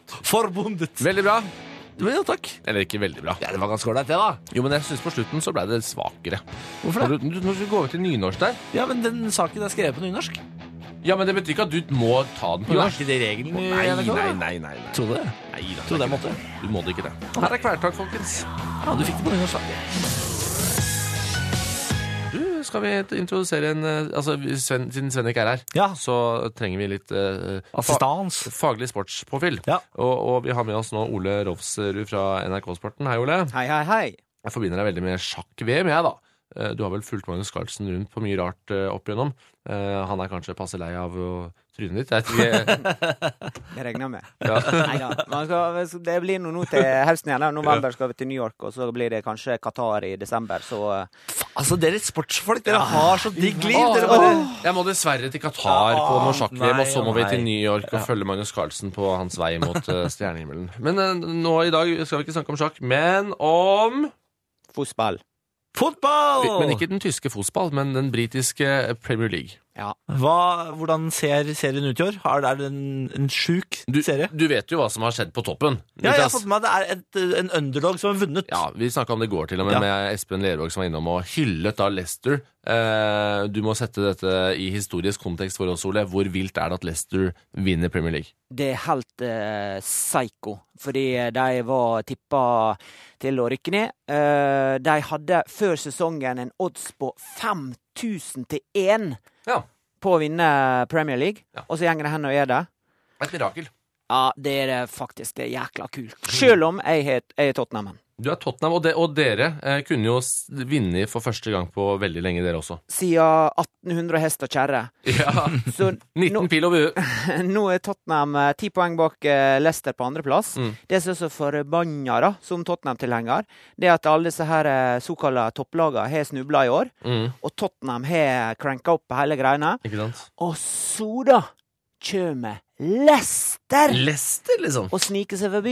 Veldig bra. Ja, takk. Eller ikke veldig bra. Ja, det var ganske ålreit, det, da. Jo, men jeg synes på slutten så ble det svakere. Hvorfor det? Når du går over til nynorsk der. Ja, men den saken er skrevet på nynorsk. Ja, men det betyr ikke at du må ta den på jo, norsk. Er ikke det regelen i NRK? Nei. Tror du det? Nei, tror jeg måtte. Du må det ikke det. Her er Kvelertak, folkens. Ja, du fikk det på nynorsk. Du, skal vi introdusere en... Altså, siden Sven ikke er her, så trenger vi litt assistans. Faglig sportspåfyll. Og vi har med oss nå Ole Rovsrud fra NRK-sporten. Hei, Ole. Hei. Jeg forbinder deg veldig med sjakk-VM, jeg da. Du har vel fulgt Magnus Carlsen rundt på mye rart opp igjennom. Han er kanskje passe lei av å trynet ditt. Jeg tror Det regner med. Ja. Neida, det blir nå til høsten igjen. November skal vi til New York, og så blir det kanskje Qatar i desember, så... Altså, dere sportsfolk, dere har så digg liv. Jeg må dessverre til Qatar på noe sjakk-VM, og så må vi til New York og følge Magnus Carlsen på hans vei mot stjernehimmelen. Men nå i dag skal vi ikke snakke om sjakk, men om... Fotball. Men ikke den tyske fotball, men den britiske Premier League. Ja. Hvordan ser serien ut i år? Er det en syk serie? Du vet jo hva som har skjedd på toppen. Ja, jeg har fått med at det er en underdog som har vunnet. Ja, vi snakket om det i går til og med Espen Lervåg som var innom og hyllet av Leicester. Du må sette dette i historisk kontekst for oss, Ole. Hvor vilt er det at Leicester vinner Premier League? Det er helt psycho, fordi de var tippet til å rykke ned. De hadde før sesongen en odds på 5000 til 1 på å vinne Premier League, og så gjenger det hen og gjør det. Et mirakel. Ja, det er faktisk det jækla kult. Selv om jeg er Tottenham. Du er Tottenham, og dere kunne jo vinne for første gang på veldig lenge, dere også. Siden 1800 hest og kjerre. Ja, så 19 pil og bue. Nå er Tottenham 10 poeng bak Leicester på andre plass. Det som er så forbanna da, som Tottenham-tilhenger, det er at alle disse her såkalte topplagene har snublet i år, og Tottenham har cranket opp hele greiene. Ikke sant? Og så da kommer Leicester liksom og sniker seg forbi.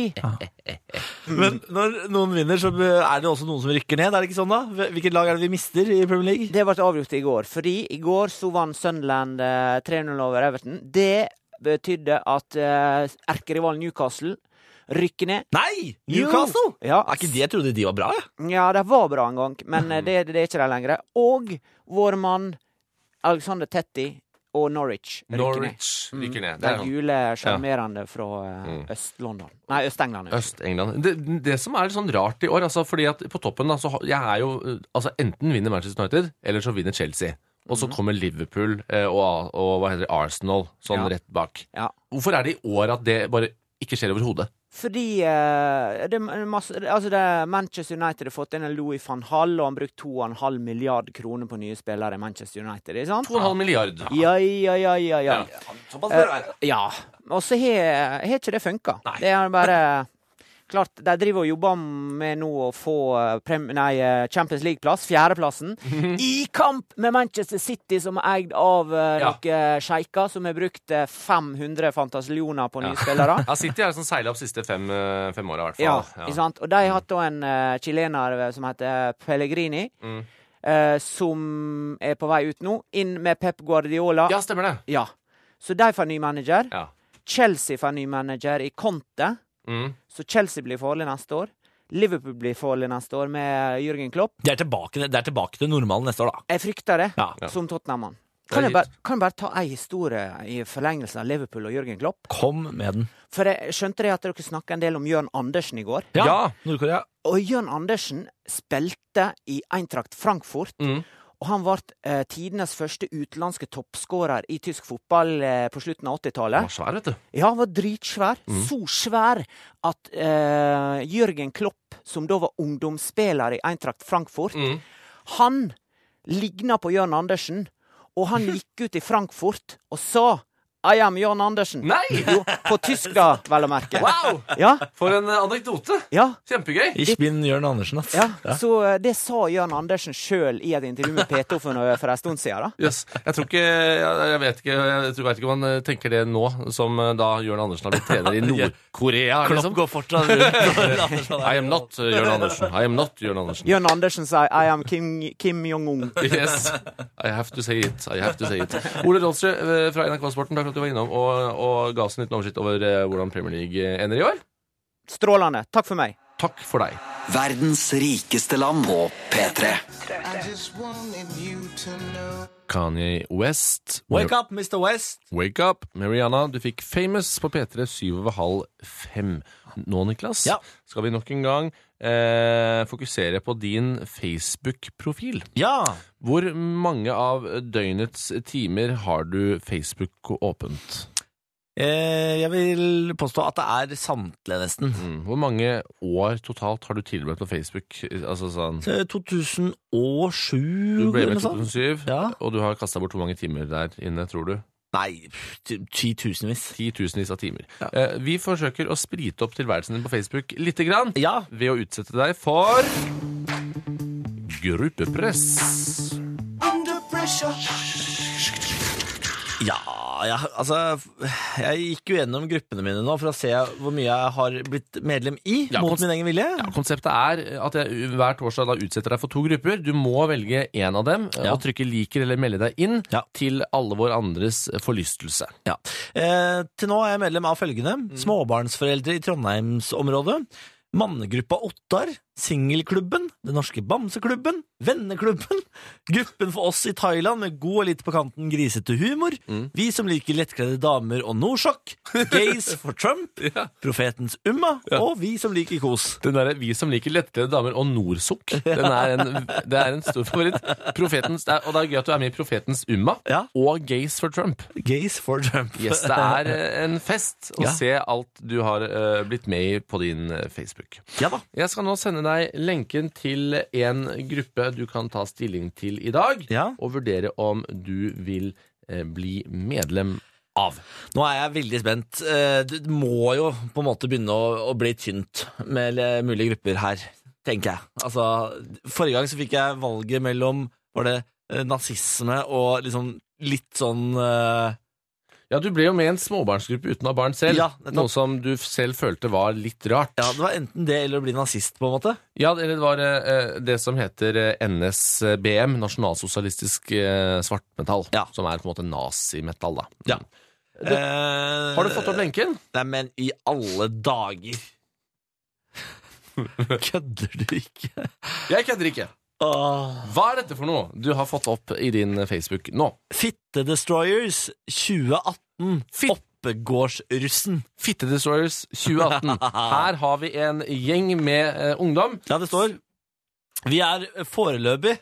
Men når noen vinner, så er det også noen som rykker ned. Er det ikke sånn da? Hvilket lag er det vi mister i Premier League? Det ble avgjort i går, fordi i går så vant Sunderland 3-0 over Everton. Det betydde at erkerival Newcastle rykker ned. Nei! Newcastle? Ja. Er ikke det, jeg trodde de var bra, ja? Ja, de var bra en gang, men det er ikke det lenger. Og vår mann Alexander Tetti og Norwich rykker ned. Det er gule charmerende fra Øst-London. Nei, Øst-England. Øst-England. Det som er litt sånn rart i år, altså, fordi at på toppen, altså, jeg er jo, altså, enten vinner Manchester United, eller så vinner Chelsea. Og så kommer Liverpool og hva heter det, Arsenal, sånn rett bak. Ja. Hvorfor er det i år at det bare ikke skjer over hodet? Fordi Manchester United har fått inn en Louis van Hall, og han brukt 2,5 milliard kroner på nye spillere i Manchester United, ikke sant? 2,5 milliard? Ja. Såpass bør det være. Ja, og så har ikke det funket. Det er bare... Klart, de driver og jobber med nå å få Champions League-plass, 4.-plassen, i kamp med Manchester City, som er eid av noen sjeiker, som har brukt 500 fantasillioner på nye spillere. Ja, City er sånn seilet opp siste fem årene i hvert fall. Ja, ikke sant? Og de har hatt en chilener som heter Pellegrini, som er på vei ut nå, inn med Pep Guardiola. Ja, stemmer det. Ja, så de får ny manager. Ja. Chelsea får ny manager i Conte. Så Chelsea blir farlig neste år. Liverpool blir farlig neste år med Jürgen Klopp. Det er tilbake til normalen neste år, da. Jeg frykter det, som Tottenham-mann. Kan jeg bare ta en historie i forlengelsen av Liverpool og Jürgen Klopp? Kom med den. For jeg skjønte at dere snakket en del om Jørn Andersen i går. Ja, Nordkorea. Og Jørn Andersen spilte i Eintracht Frankfurt. Og han var tidenes første utenlandske toppskårer i tysk fotball på slutten av 80-tallet. Han var svær, vet du. Ja, han var dritsvær. Så svær at Jürgen Klopp, som da var ungdomsspiller i Eintracht Frankfurt, han lignet på Jørn Andersen, og han gikk ut i Frankfurt og sa I am Jørn Andersen. Nei! Jo, på tysk da, vel å merke. Wow! Ja. For en anekdote. Ja. Kjempegøy. Ich bin Jørn Andersen, altså. Ja, så det sa Jørn Andersen selv i et intervju med P2 for en stund siden, da. Yes. Jeg tror ikke, jeg vet ikke om han tenker det nå, som da Jørn Andersen har blitt trener i Nordkorea. Klopp går fortsatt rundt. I am not Jørn Andersen. I am not Jørn Andersen. Jørn Andersen sier I am Kim Jong-un. Yes. I have to say it. Ole Rolfsrud fra NRK Sporten, takk for at du var innom og ga oss en liten oversikt over hvordan Premier League ender i år. Strålende. Takk for meg. Takk for deg. Verdens rikeste land på P3. Kanye West. Wake up, Mr. West. Wake up. Mariana, du fikk Famous på P3 7:30. Nå, Niklas, skal vi nok en gang fokusere på din Facebook-profil. Ja. Hvor mange av døgnets timer har du Facebook åpent? Jeg vil påstå at det er samtlige nesten. Hvor mange år totalt har du tilbrakt på Facebook? Altså sånn 2007. Du ble med i 2007, ja. Og du har kastet bort hvor mange timer der inne, tror du? Nei, 10 000 av timer. Vi forsøker å sprite opp tilværelsen din på Facebook litt grann, ved å utsette deg for gruppepress. Under pressure. Altså, jeg gikk jo gjennom gruppene mine nå for å se hvor mye jeg har blitt medlem i mot min egen vilje. Konseptet er at jeg hver torsdag da utsetter deg for 2 grupper. Du må velge en av dem og trykke liker eller melde deg inn til alle vår andres forlystelse. Til nå er jeg medlem av følgende: småbarnsforeldre i Trondheimsområdet, mannegruppa Ottar, singelklubben, den norske bamseklubben, venneklubben, gruppen for oss i Thailand med god og litt på kanten grisete humor, vi som liker lettkledde damer og Norsjokk, gays for Trump, profetens Umma, og vi som liker kos. Den der vi som liker lettkledde damer og Norsjokk, det er en stor favoritt. Profetens, og det er gøy at du er med i profetens Umma, og gays for Trump. Gays for Trump. Yes, det er en fest å se alt du har blitt med i på din Facebook. Ja da. Jeg skal nå sende deg lenken til en gruppe du kan ta stilling til i dag, og vurdere om du vil bli medlem av. Nå er jeg veldig spent. Det må jo på en måte begynne å bli tynt med mulige grupper her, tenker jeg. Altså, forrige gang så fikk jeg valget mellom, var det nazisme og liksom litt sånn... Ja, du ble jo med i en småbarnsgruppe uten å ha barn selv, noe som du selv følte var litt rart. Ja, det var enten det eller å bli nazist, på en måte. Ja, eller det var det som heter NSBM, nasjonalsosialistisk svartmetall, som er på en måte nazimetall, da. Ja. Har du fått opp lenken? Nei, men i alle dager. Kødder du ikke? Jeg kødder ikke. Hva er dette for noe du har fått opp i din Facebook nå? Fitte Destroyers 2018. Oppegårdsrussen. Fitte Destroyers 2018. Her har vi en gjeng med ungdom. Ja, det står: vi er foreløpig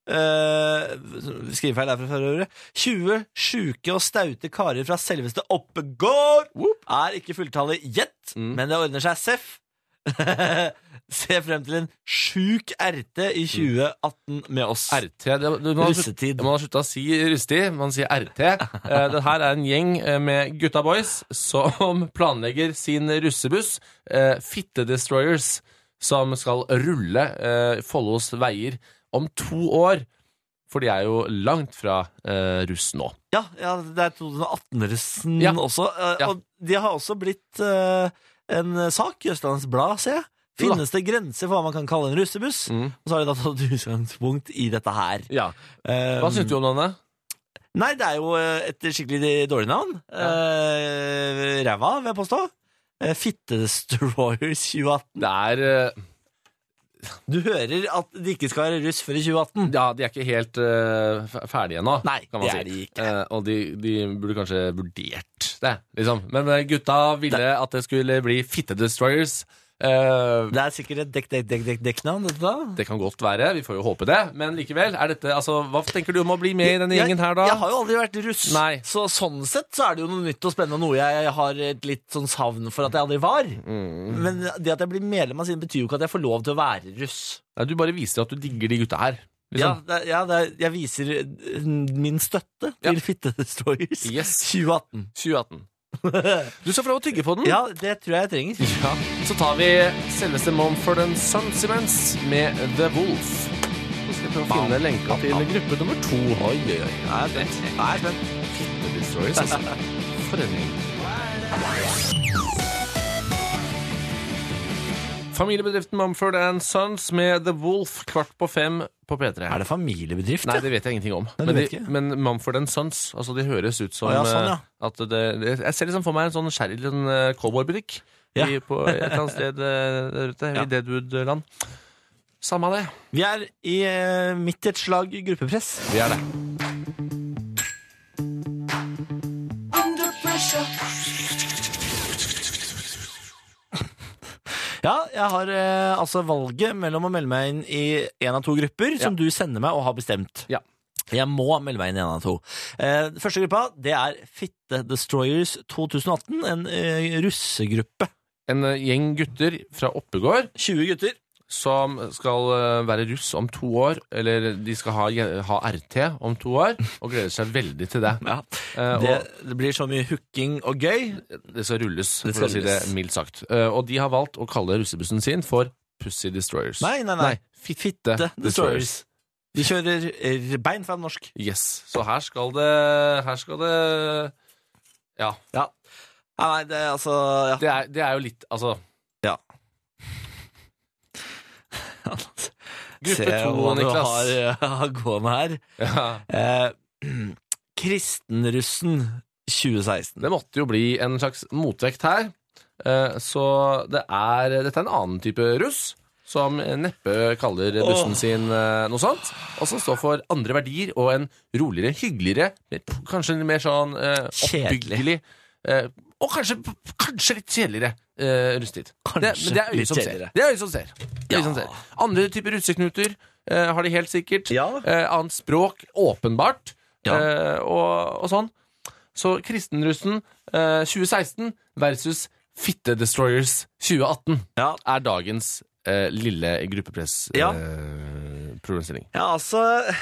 skrivefeil er fra foreløpig 20 syke og staute karer fra selveste Oppegård. Er ikke fulltallet yet, men det ordner seg seff. Se frem til en syk RT i 2018 med oss. RT, russetid. Man har sluttet å si russetid, man sier RT. Det her er en gjeng med gutta boys som planlegger sin russebuss, Fitte Destroyers, som skal rulle Follos veier om 2 år. For de er jo langt fra russ nå. Ja, det er 2018-russen også. Og de har også blitt en sak i Østlandets Blad, ser jeg. Finnes det grenser for hva man kan kalle en russebuss? Og så har de da tatt utgangspunkt i dette her. Ja. Hva synes du om navnet? Nei, det er jo et skikkelig dårlig navn. Ræva, vil jeg påstå. Fitte Destroyers 2018. Det er... Du hører at de ikke skal være russ før i 2018. Ja, de er ikke helt ferdige ennå. Nei, kan man det er de ikke. Og de burde kanskje vurdert det, liksom. Men gutta ville at det skulle bli Fitte Destroyers. Det er sikkert et dekknavn, dette da? Det kan godt være, vi får jo håpe det. Men likevel, er dette, altså, hva tenker du om å bli med i denne gjengen her da? Jeg har jo aldri vært russ. Nei. Så sånn sett så er det jo noe nytt og spennende, noe jeg har et litt sånn savn for at jeg aldri var. Men det at jeg blir medlem av sin betyr jo ikke at jeg får lov til å være russ. Nei, du bare viser at du digger de gutta her. Liksom. Jeg viser min støtte til Fitte Destroyers 2018. Du skal få lov å tygge på den. Ja, det tror jeg trenger. Ja. Så tar vi selveste Mumford & Sons imens med The Wolf. Så skal vi prøve å finne lenka til gruppe nummer 2. Oi. Jeg er spent. Fitte Destroyers, altså. For en gjeng. Familiebedriften Mumford & Sons med The Wolf 4:45 på P3. Er det familiebedrift? Nei, det vet jeg ingenting om. Men Mumford & Sons, altså de høres ut som at jeg ser liksom for meg en sånn skjerrig cowboybutikk på et eller annet sted der ute, i Deadwood-land. Samme det. Vi er midt i et slag gruppepress. Vi er det. Under pressure. Ja, jeg har altså valget mellom å melde meg inn i en av 2 grupper som du sender meg og har bestemt. Ja. Jeg må melde meg inn i en av 2. Første gruppa, det er Fitte Destroyers 2018, en russegruppe. En gjeng gutter fra Oppegård. 20 gutter. som skal være russ om 2 år, eller de skal ha RT om 2 år, og gleder seg veldig til det. Ja, det blir så mye hooking og gøy. Det skal rulles, for å si det mildt sagt. Og de har valgt å kalle russebussen sin for Pussy Destroyers. Nei. Fitte Destroyers. De kjører bein fra norsk. Yes, så her skal det Ja. Nei, det er altså ja. Det er jo litt, altså ja. Gruppe 2, Niklas. Har gående her. Ja. Kristenrussen 2016. Det måtte jo bli en slags motvekt her. Så dette er en annen type russ, som neppe kaller bussen sin noe sånt, og som står for andre verdier og en roligere, hyggeligere, kanskje mer sånn oppbyggelig, og kanskje litt kjedeligere russtid. Men det er øyet som ser. Det er øyet som ser. Andre typer russeknuter har de helt sikkert. Annet språk, åpenbart, og sånn. Så Kristenrussen 2016 versus Fitte Destroyers 2018 er dagens lille gruppepress-problemstilling. Ja, altså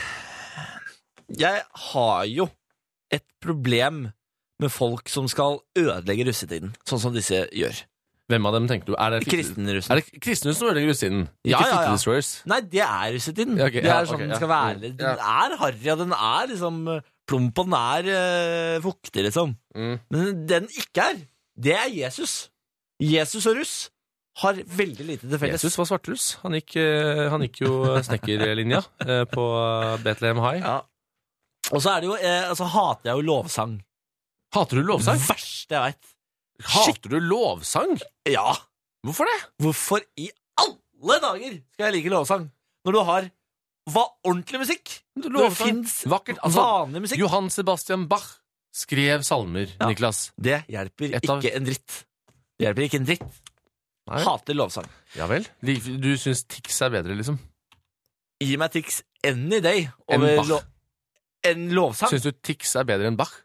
jeg har jo et problem med folk som skal ødelegge russetiden, sånn som disse gjør. Hvem av dem tenker du? Er det Kristenrussen? Er det Kristenrussen som ødelegger russetiden? Ikke Fitte Destroyers? Nei, det er russetiden. Det er sånn den skal være. Den er harry, og den er liksom plump, og den er fuktig, liksom. Men den ikke er, det er Jesus. Jesus og russ har veldig lite til felles. Jesus var svartruss. Han gikk jo snekkerlinja på Bethlehem High. Ja. Og så er det jo, altså hater jeg jo lovsang. Hater du lovsang? Verste jeg vet. Hater du lovsang? Ja. Hvorfor det? Hvorfor i alle dager skal jeg like lovsang? Når du har ordentlig musikk. Det finnes vanlig musikk. Johann Sebastian Bach skrev salmer, Niklas. Det hjelper ikke en dritt. Det hjelper ikke en dritt. Nei. Hater lovsang. Ja vel. Du synes Tix er bedre, liksom? Gi meg Tix any day over en lovsang. Synes du Tix er bedre enn Bach?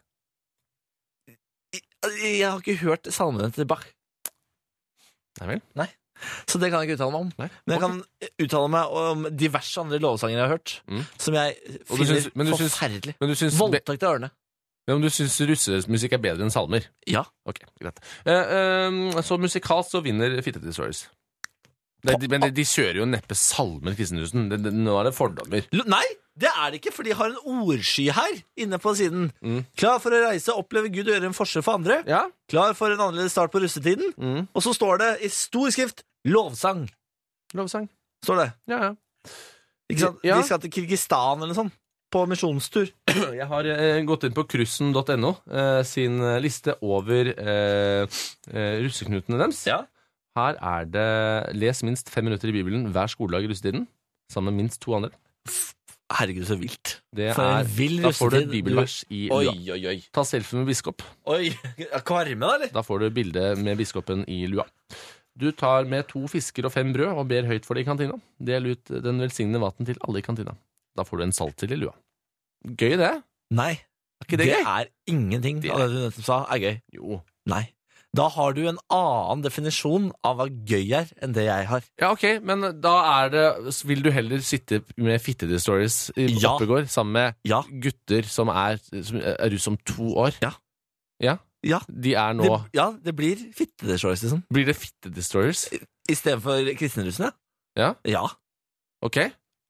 Jeg har ikke hørt salmene til Bach. Nei vel? Nei. Så det kan jeg ikke uttale meg om. Nei. Men jeg kan uttale meg om diverse andre lovsanger jeg har hørt, som jeg finner forferdelig. Voldtakt i ørene. Ja, men du synes russemusikk er bedre enn salmer? Ja. Ok, greit. Så musikalsk så vinner Fitte Destroyers. Men de kjører jo neppe salmer, Kristenrussen. Nå er det fordommer. Nei, det er det ikke, for de har en ordsky her inne på siden. Klar for å reise, oppleve Gud og gjøre en forskjell for andre. Ja. Klar for en annerledes start på russetiden. Og så står det i stor skrift lovsang. Lovsang. Står det. Ja. Ikke sant? De skal til Kirgistan eller sånn. På misjonstur. Jeg har gått inn på kryssen.no sin liste over russeknutene deres. Ja. Her er det les minst 5 minutter i Bibelen hver skoledag i russetiden, sammen med minst 2 andre. Herregud, så vilt. Det er, da får du et bibelvers i lua. Oi. Ta selfie med biskop. Oi, kvarme da, eller? Da får du bilde med biskopen i lua. Du tar med 2 fisker og 5 brød og ber høyt for det i kantina. Del ut den velsignende vaten til alle i kantina. Da får du en salt til i lua. Gøy det? Nei, er ikke det gøy? Er ingenting av det du nettopp sa er gøy. Jo. Nei. Da har du en annen definisjon av hva gøy er enn det jeg har. Ja, ok, men da vil du heller sitte med Fitte Destroyers i Oppegård sammen med gutter som er russ om 2 år? Ja. De er nå... Det blir Fitte Destroyers, liksom. Blir det Fitte Destroyers? I stedet for kristenrussene? Ja. Ok.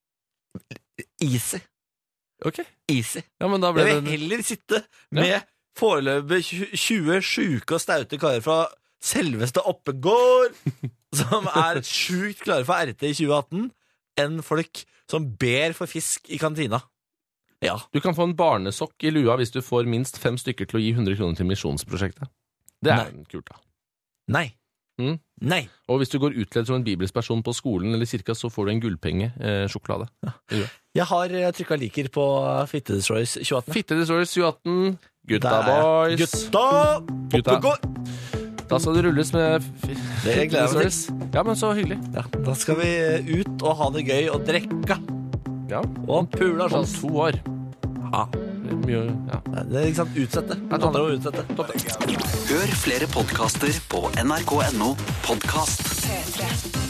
Easy. Ok. Easy. Ja, men da ble jeg vil heller sitte med foreløpig 20 syke og staute karer fra selveste Oppegård, som er sjukt klare for RT i 2018, enn folk som ber for fisk i kantina. Ja. Du kan få en barnesokk i lua hvis du får minst 5 stykker til å gi 100 kroner til misjonsprosjektet. Det er kult, da. Nei. Nei. Og hvis du går utkledd som en bibelsk person på skolen eller kirka, så får du en gullpenge sjokolade. Ja. Jeg har trykket liker på Fitte Destroyers 2018. Fitte Destroyers 2018. Gutta boys. Gutta. Da skal det rulles med Fitte Destroyers. Ja, men så hyggelig. Ja, da skal vi ut og ha det gøy og drekke. Ja. Og pula om 2 år. Ja. Mye, ja. Det er ikke sant, utsette. Det handler om å utsette. Hør flere podcaster på nrk.no podcast.